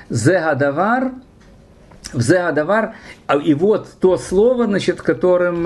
Зегадавар, взегадавар, и вот то слово, значит, которым...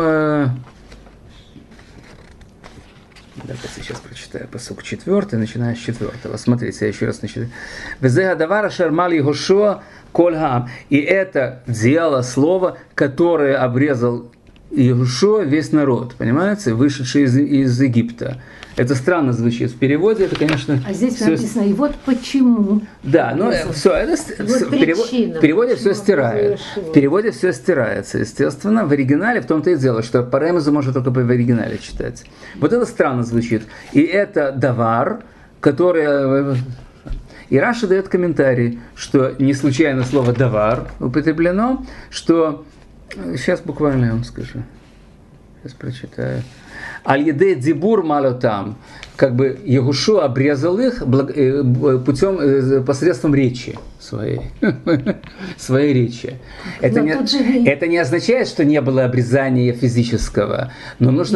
Давайте сейчас прочитаю посук 4, начиная с 4. Смотрите, я еще раз начну. Взегадавар шармали Йошуа кольгам. И это дело слово, которое обрезал Йошуа весь народ, понимаете, вышедший из Египта. Это странно звучит в переводе, это, конечно... А здесь написано, и вот почему. Да, ну все, это вот в переводе все стирается. В переводе все стирается, естественно. В оригинале в том-то и дело, что по ремезу можно только в оригинале читать. Вот это странно звучит. И это давар, который... И Раши дает комментарий, что не случайно слово давар употреблено, что... Сейчас буквально я вам скажу. Сейчас прочитаю. Аль-Едей Дибур Малютам, как бы Йошуа обрезал их путем, посредством речи своей. Своей речи. Это не означает, что не было обрезания физического, но нужна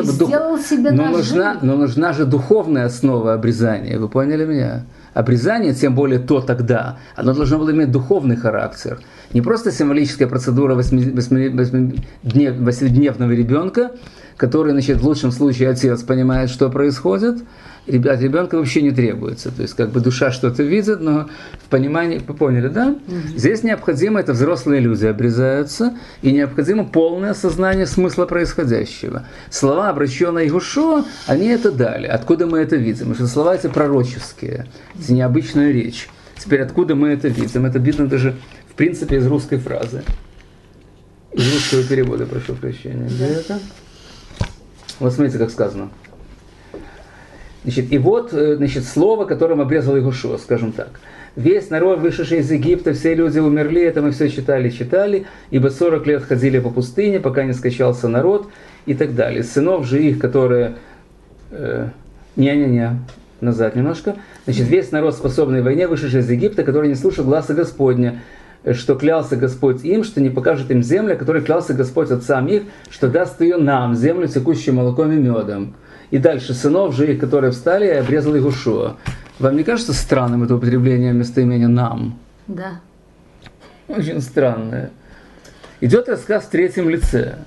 же духовная основа обрезания. Вы поняли меня? Обрезание, тем более то тогда, оно должно было иметь духовный характер. Не просто символическая процедура 8-дневного ребенка, который, значит, в лучшем случае отец понимает, что происходит, от ребенка вообще не требуется. То есть, как бы душа что-то видит, но в понимании, вы поняли, да? Здесь необходимо, это взрослые люди обрезаются, и необходимо полное осознание смысла происходящего. Слова, обращенные Йошуа, они это дали. Откуда мы это видим? Потому что слова эти пророческие, это необычная речь. Теперь откуда мы это видим? Это видно даже, в принципе, из русской фразы. Из русского перевода, прошу прощения. Где это? Вот смотрите, как сказано. Значит, и вот, значит, слово, которым обрезал Йошуа, скажем так. Весь народ, вышедший из Египта, все люди умерли, это мы все читали, ибо 40 лет ходили по пустыне, пока не скачался народ, и так далее. Сынов же их, которые... назад немножко. Значит, весь народ, способный к войне, вышедший из Египта, который не слушал гласа Господня, что клялся Господь им, что не покажет им землю, которой клялся Господь отцам их, что даст ее нам, землю, текущую молоком и медом. И дальше, сынов же их, которые встали, и обрезал Йошуа. Вам не кажется странным это употребление местоимения «нам»? Да. Очень странное. Идет рассказ в третьем лице.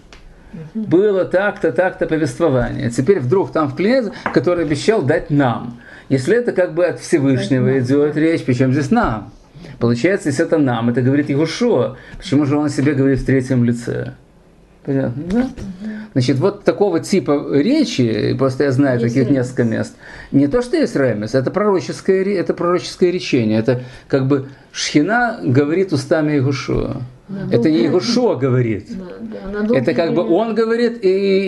Было так-то, так-то повествование. Теперь вдруг там вклеится, который обещал дать нам. Если это как бы от Всевышнего идет речь, причем здесь нам? Получается, если это нам, это говорит Йошуа, почему же он о себе говорит в третьем лице? Понятно, да? Значит, вот такого типа речи, просто я знаю есть таких ремес. Несколько мест, не то, что есть ремес, это пророческое речение, это как бы Шхина говорит устами Йошуа. Это не Йошуа говорит, это как бы он говорит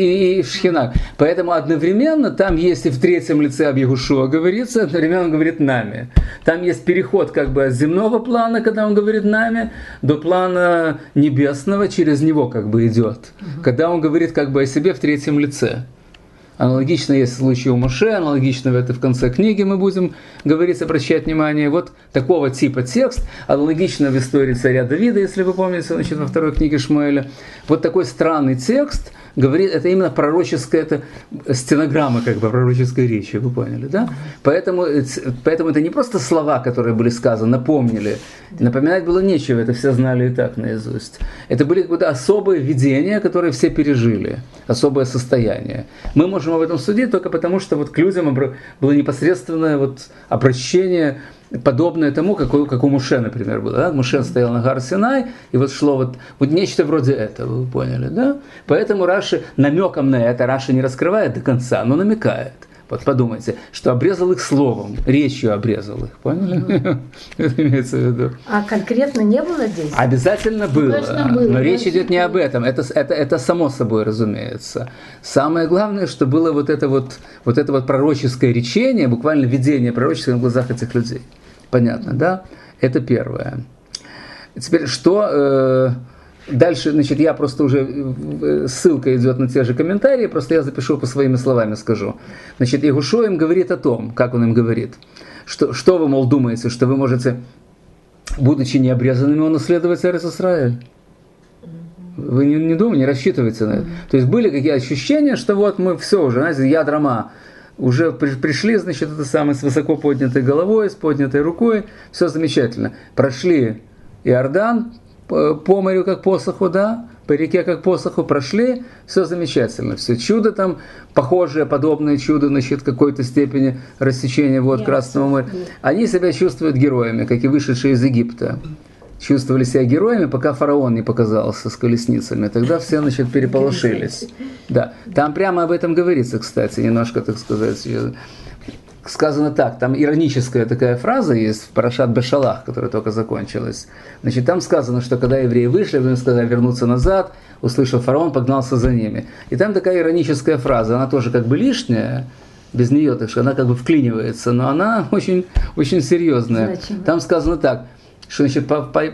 и Шхина. Поэтому одновременно там есть и в третьем лице об Йошуа говорится, одновременно он говорит нами. Там есть переход как бы от земного плана, когда он говорит нами, до плана небесного, через него как бы идет. Когда он говорит как бы о себе в третьем лице. Аналогично есть случай у Моше, аналогично это в конце книги мы будем говорить, обращать внимание. Вот такого типа текст, аналогично в истории царя Давида, если вы помните, значит, во второй книге Шмуэля. Вот такой странный текст говорит, это именно пророческая, это стенограмма как бы пророческой речи, вы поняли, да? Поэтому это не просто слова, которые были сказаны, напомнили. Напоминать было нечего, это все знали и так наизусть. Это были какие-то особые видения, которые все пережили, особое состояние. Мы можем об этом судить только потому, что вот к людям было непосредственное вот обращение, подобное тому, как у Моше, например, было. Да? Моше стоял на горе Синай, и вот шло вот нечто вроде этого, вы поняли, да? Поэтому Раши намеком на это, Раши не раскрывает до конца, но намекает. Вот подумайте, что обрезал их словом, речью обрезал их, поняли? Это имеется в виду. А конкретно не было действий? Обязательно было, но речь идет не об этом, это само собой разумеется. Самое главное, что было вот это вот пророческое речение, буквально видение пророческое на глазах этих людей. Понятно, да? Это первое. Теперь что... Дальше, значит, я просто уже, ссылка идет на те же комментарии, просто я запишу по своими словами скажу. Значит, Йошуа им говорит о том, как он им говорит, что вы, мол, думаете, что вы можете, будучи необрезанными, унаследовать Эрец Исраэль? Вы не думаете, не рассчитываете на это. То есть были какие ощущения, что вот мы все уже, знаете, яд Рама, уже пришли, значит, это самое, с высоко поднятой головой, с поднятой рукой, все замечательно. Прошли Иордан по морю как посоху, да, по реке как посоху прошли, все замечательно, все чудо там, похожее, подобное чудо, значит, в какой-то степени рассечения вод Красного моря. Они себя чувствуют героями, как и вышедшие из Египта. Чувствовали себя героями, пока фараон не показался с колесницами. Тогда все, значит, переполошились. Да, там прямо об этом говорится, кстати, немножко, так сказать. Сказано так, там ироническая такая фраза есть в Парашат Бешалах, которая только закончилась. Значит, там сказано, что когда евреи вышли, им сказали вернуться назад, услышал фараон, погнался за ними. И там такая ироническая фраза, она тоже как бы лишняя, без нее, так что она как бы вклинивается, но она очень, очень серьезная. Там сказано так, что, значит,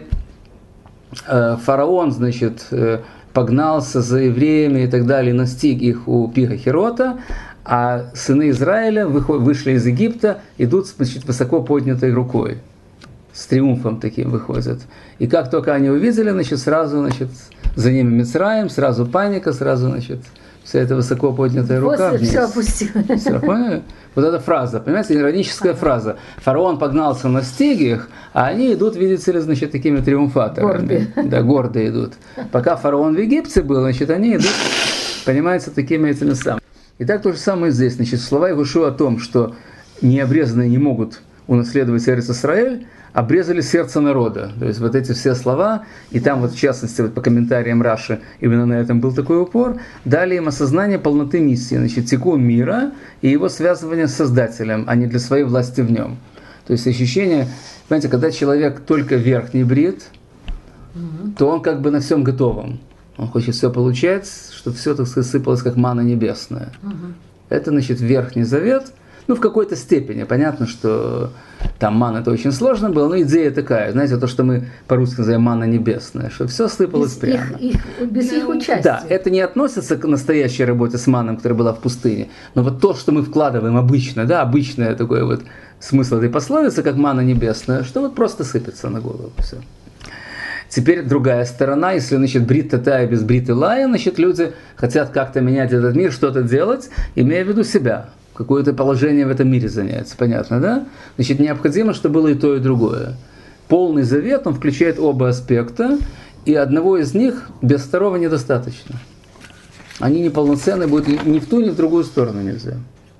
фараон, значит, погнался за евреями и так далее, настиг их у Пихахирота, а сыны Израиля вышли из Египта, идут, значит, высоко поднятой рукой, с триумфом таким выходят. И как только они увидели, значит, сразу, значит, за ними Мицраим, сразу паника, сразу, значит, вся эта высоко поднятая рука вниз. Все опустилось. Все, поняли? Вот эта фраза, понимаете, ироническая фраза. Фараон погнался, настиг их, а они идут, видите ли, значит, такими триумфаторами. Да, гордо идут. Пока фараон в Египте был, значит, они идут, понимаете, такими этими самыми. И так то же самое здесь. Значит, слова Иешуа о том, что необрезанные не могут унаследовать Эрец-Исраэль, обрезали сердце народа. То есть вот эти все слова, и там вот в частности вот по комментариям Раши именно на этом был такой упор, дали им осознание полноты миссии, значит, тикун мира и его связывание с Создателем, а не для своей власти в нем. То есть ощущение, понимаете, когда человек только верхний брит, то он как бы на всем готовом. Он хочет все получать, чтобы все, так сказать, сыпалось, как манна небесная. Это, значит, Верхний Завет. Ну, в какой-то степени. Понятно, что там манна это очень сложно было, но идея такая. Знаете, то, что мы по-русски называем манна небесная, что все сыпалось прямо. Без их участия. Да, это не относится к настоящей работе с манном, которая была в пустыне. Но вот то, что мы вкладываем обычно, да, обычное такое вот смысл этой пословицы, как манна небесная, что вот просто сыпется на голову. Все. Теперь другая сторона, если, значит, брит Татая без брит Илая, значит, люди хотят как-то менять этот мир, что-то делать, имея в виду себя, какое-то положение в этом мире занять, понятно, да? Значит, необходимо, чтобы было и то, и другое. Полный завет, он включает оба аспекта, и одного из них без второго недостаточно. Они неполноценны будут ни в ту, ни в другую сторону нельзя.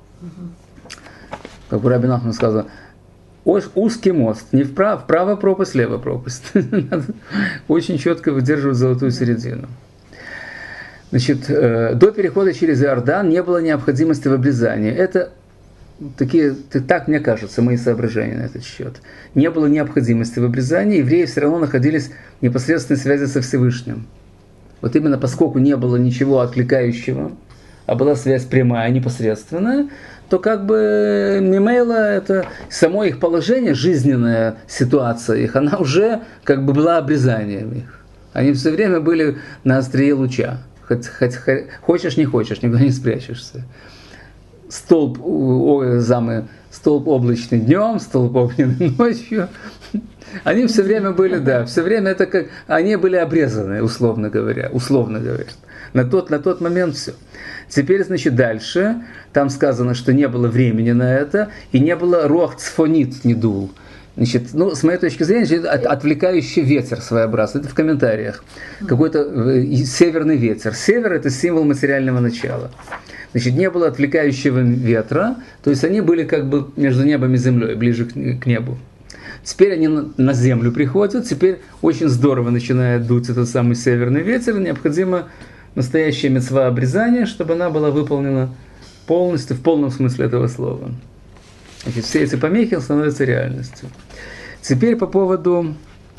Как у Раби Нахмана сказано, узкий мост, не вправо пропасть, слева пропасть. Надо очень четко выдерживать золотую середину. Значит, до перехода через Иордан не было необходимости в обрезании. Это так мне кажется, мои соображения на этот счет. Не было необходимости в обрезании, евреи все равно находились в непосредственной связи со Всевышним. Вот именно поскольку не было ничего отвлекающего, а была связь прямая, непосредственная, то как бы мимейла, это само их положение, жизненная ситуация их, она уже как бы была обрезанием их. Они все время были на острие луча. Хочешь, не хочешь, никуда не спрячешься. Столб облачный днем, столб огненный ночью. Они все время были, да, все время это как, они были обрезаны, условно говоря. На тот момент все. Теперь, значит, дальше, там сказано, что не было времени на это, и не было руах цфонит не дул. Значит, ну, с моей точки зрения, отвлекающий ветер своеобразный, это в комментариях. Какой-то северный ветер. Север – это символ материального начала. Значит, не было отвлекающего ветра, то есть они были как бы между небом и землей, ближе к небу. Теперь они на землю приходят, теперь очень здорово начинает дуть этот самый северный ветер, необходимо настоящая мицва обрезания, чтобы она была выполнена полностью, в полном смысле этого слова. Значит, все эти помехи становятся реальностью. Теперь по поводу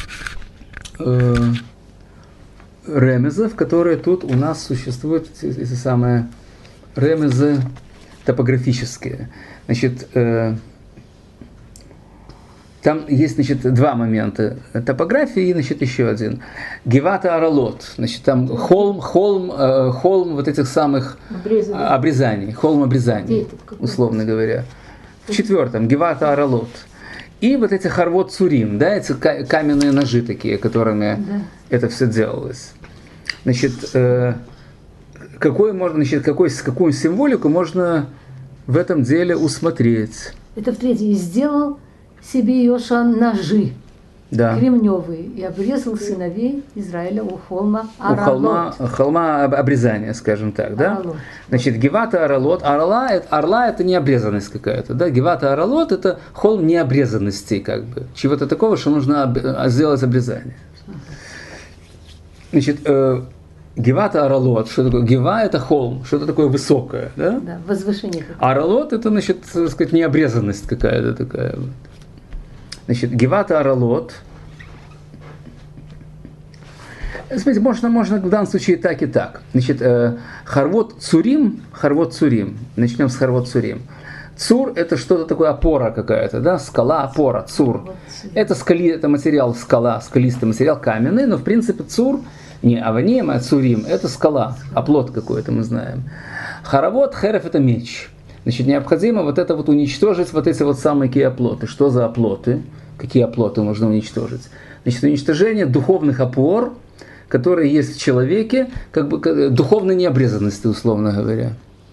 ремезов, которые тут у нас существуют, эти самые ремезы топографические. Значит, там есть, значит, два момента топографии и, значит, еще один. Гевата Аралот, значит, там холм вот этих самых обрезаний, холм обрезаний, условно говоря. В четвертом Гевата Аралот. И вот эти Харвот Цурим, да, эти каменные ножи такие, которыми это все делалось. Значит, какую символику можно в этом деле усмотреть? Это в третьем. Сделал себе Йоша ножи. Да. кремневый, и обрезал сыновей Израиля у холма Аралот. У холма обрезания, скажем так, да? Аралот. Значит, Гевата Аралот. Орла это не обрезанность какая-то, да? Гевата Аралот это холм необрезанности, как бы. Чего-то такого, что нужно сделать обрезание. Значит, Гевата Аралот, что такое? Гева это холм, что-то такое высокое, да? Да, возвышение. Аралот это, значит, так сказать, необрезанность какая-то такая. Значит, Гевата Аралот. Смотрите, можно в данном случае и так, и так. Значит, Харвот Цурим. Начнем с Харвот Цурим. Цур – это что-то такое, опора какая-то, да? Скала, опора, цур. Это материал скала, скалистый материал, каменный, но в принципе цур, не аваним, а цурим – это скала, оплот какой-то мы знаем. Харавот, херев – это меч. Значит, необходимо вот это вот уничтожить, вот эти вот самые какие оплоты. Что за оплоты? Какие оплоты можно уничтожить? Значит, уничтожение духовных опор, которые есть в человеке, как бы духовной необрезанности, условно говоря.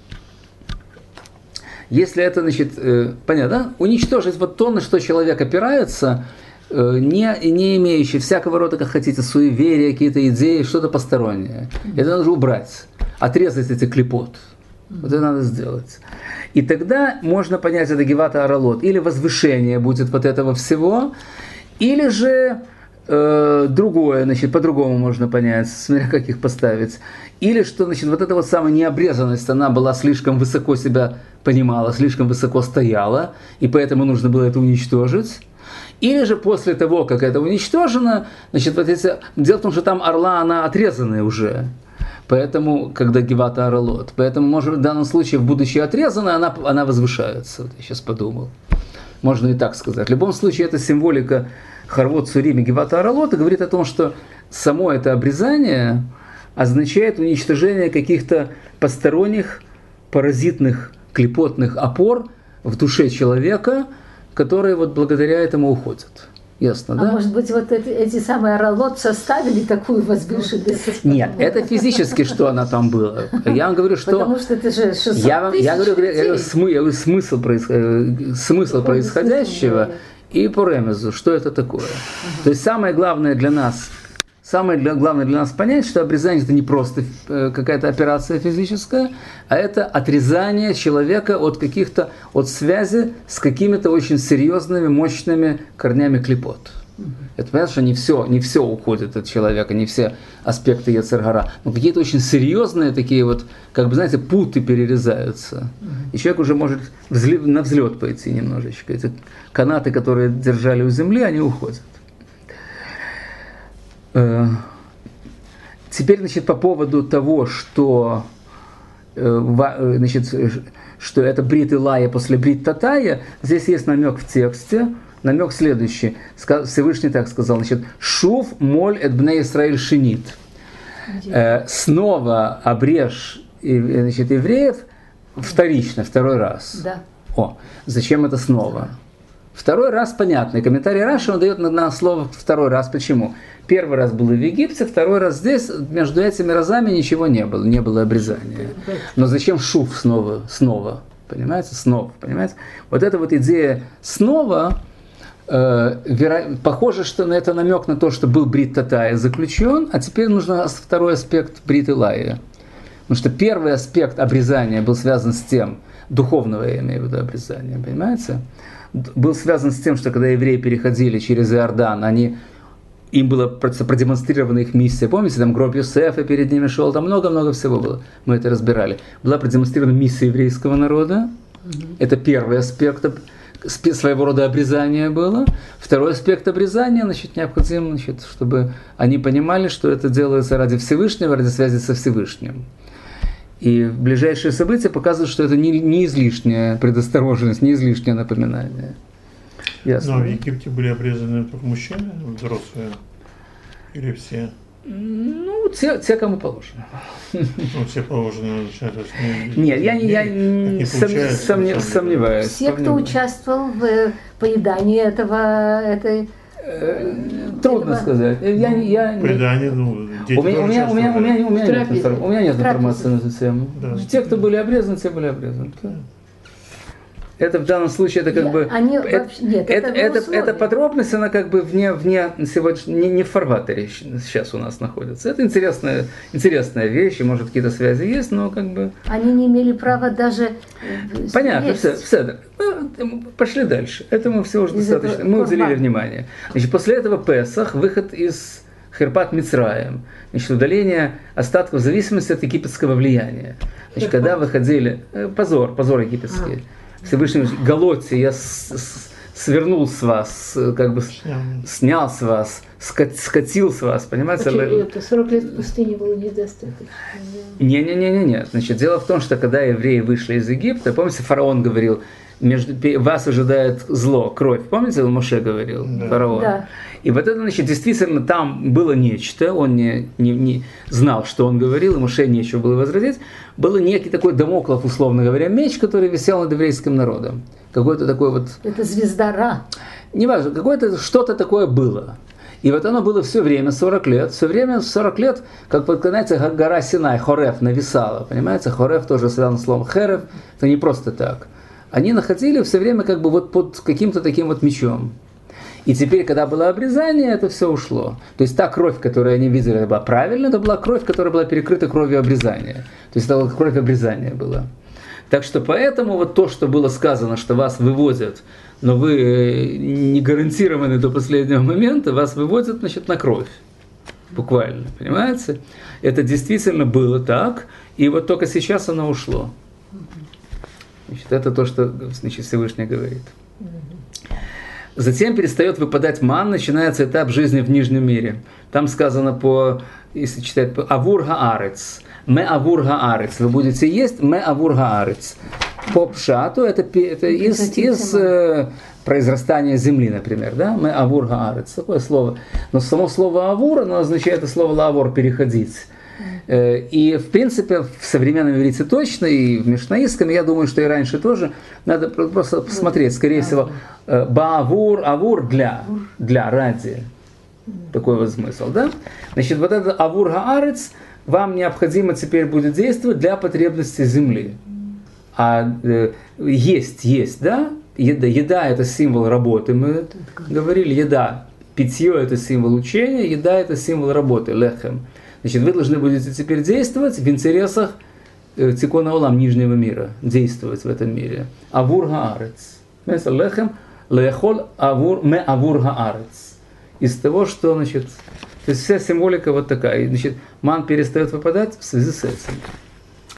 Если это, значит, понятно, да? Уничтожить вот то, на что человек опирается, не имеющий всякого рода, как хотите, суеверия, какие-то идеи, что-то постороннее. Это нужно убрать, отрезать эти клипот. Вот это надо сделать. И тогда можно понять, это Гевата Аралот. Или возвышение будет вот этого всего, или же другое, значит, по-другому можно понять, смотря как их поставить. Или что, значит, вот эта вот самая необрезанность, она была слишком высоко себя понимала, слишком высоко стояла, и поэтому нужно было это уничтожить. Или же после того, как это уничтожено, значит, вот эти... Дело в том, что там орла, она отрезанная уже. Поэтому, когда Гевата Аралот, поэтому, может, в данном случае, будучи отрезанной, она возвышается. Вот я сейчас подумал. Можно и так сказать. В любом случае, это символика Харвот Цурим и Гевата Аралот и говорит о том, что само это обрезание означает уничтожение каких-то посторонних, паразитных, клепотных опор в душе человека, которые вот благодаря этому уходят. Ясно, да? А может быть, вот эти самые Аралот составили такую возвышенность? Нет, это физически, что она там была. Я вам говорю, что... Потому что это же 600 я говорю детей. смысл происходящего и по ремезу, что это такое. То есть самое главное для нас понять, что обрезание это не просто какая-то операция физическая, а это отрезание человека от связи с какими-то очень серьезными, мощными корнями клипот. Это понятно, что не все уходит от человека, не все аспекты Йецер гара, но какие-то очень серьезные такие вот, как бы, знаете, путы перерезаются. И человек уже может на взлет пойти немножечко. Эти канаты, которые держали у земли, они уходят. Теперь, значит, по поводу того, что, значит, что это брит Илая после брит Татая, здесь есть намек в тексте, намек следующий. Всевышний так сказал, значит, «Шув моль эт бней Исраэль шинит». Снова обрежь, значит, евреев вторично, второй раз. Да. Зачем это снова? Второй раз понятно. И комментарий Раши он дает на слово второй раз. Почему? Первый раз было в Египте, второй раз здесь. Между этими разами ничего не было обрезания. Но зачем шув снова? Понимаете? Снова. Понимаете? Вот эта вот идея снова, похоже, что это намек на то, что был брит Татая заключен, а теперь нужен второй аспект брит Илая. Потому что первый аспект обрезания был связан с тем, духовного я имею в виду обрезания, понимаете? Был связан с тем, что когда евреи переходили через Иордан, им была продемонстрирована их миссия. Помните, там гроб Йосефа перед ними шел, там много-много всего было. Мы это разбирали. Была продемонстрирована миссия еврейского народа. Это первый аспект своего рода обрезания было. Второй аспект обрезания, значит, необходим, значит, чтобы они понимали, что это делается ради Всевышнего, ради связи со Всевышним. И ближайшие события показывают, что это не излишняя предосторожность, не излишнее напоминание. Ясно. Но в Египте были обрезаны только мужчины, взрослые, или все? Ну, те кому положено. Ну, все положено начинать. Нет, я сомневаюсь. Все, кто участвовал в поедании этой... Трудно сказать. Предание, дети у меня нет информации на эту тему. Да. Те, кто были обрезаны, те были обрезаны. Это в данном случае это как бы Они вообще, нет, это эта подробность, она как бы вне сегодня не в фарватере сейчас у нас находится. Это интересная вещь, и может какие-то связи есть, но как бы они не имели права даже. Понятно, все. Пошли дальше. Этому все уже достаточно. Мы уделили внимание. Значит, после этого Песах, выход из Херпат Мицраем, значит, удаление остатков зависимости от египетского влияния. Значит, когда выходили, позор египетский. Всевышний говорит: Галоте, я свернул с вас, как бы снял с вас, скатил с вас, понимаете? Это 40 лет в пустыне было недостаточно. Не. Значит, дело в том, что когда евреи вышли из Египта, помните, фараон говорил: вас ожидает зло, кровь. Помните, Моше говорил, фараон? Да. И вот это, значит, действительно там было нечто, он не знал, что он говорил, и Моше нечего было возразить. Был некий такой Дамоклов, условно говоря, меч, который висел над еврейским народом. Какой-то такой вот... Это звезда Ра. Неважно, какое-то что-то такое было. И вот оно было все время, 40 лет. Все время 40 лет, как, знаете, гора Синай, Хорев, нависала. Понимаете, Хорев тоже связан с словом Херев. Это не просто так. Они находили все время как бы вот под каким-то таким вот мечом. И теперь, когда было обрезание, это все ушло. То есть та кровь, которую они видели, это была правильная, это была кровь, которая была перекрыта кровью обрезания. То есть это кровь обрезания была. Так что поэтому вот то, что было сказано, что вас вывозят, но вы не гарантированы до последнего момента, вас выводят, значит, на кровь. Буквально, понимаете? Это действительно было так, и вот только сейчас оно ушло. Значит, это то, что, значит, Всевышний говорит. Затем перестает выпадать ман, начинается этап жизни в Нижнем мире. Там сказано если читать по Авур Гаарец, Ме Авур Гаарец, вы будете есть Ме Авур Гаарец. По пшату это из произрастания земли, например, да? Ме Авур Гаарец, такое слово. Но само слово Авур, оно означает это слово лавор, переходить. И, в принципе, в современном иврите точно, и в мишнаистском, я думаю, что и раньше тоже, надо просто посмотреть, скорее всего, баавур, авур для, ради. Такой вот смысл, да? Значит, вот этот авур гаарец вам необходимо теперь будет действовать для потребностей земли. А есть, да? Еда – это символ работы, мы говорили, еда. Питье – это символ учения, еда – это символ работы, лехем. Значит, вы должны будете теперь действовать в интересах тикона олам, нижнего мира, действовать в этом мире. Авур гаарец. Лехем, лехол авур, ме авур гаарец. Из того, что, значит, то есть вся символика вот такая. И, значит, ман перестает выпадать в связи с этим.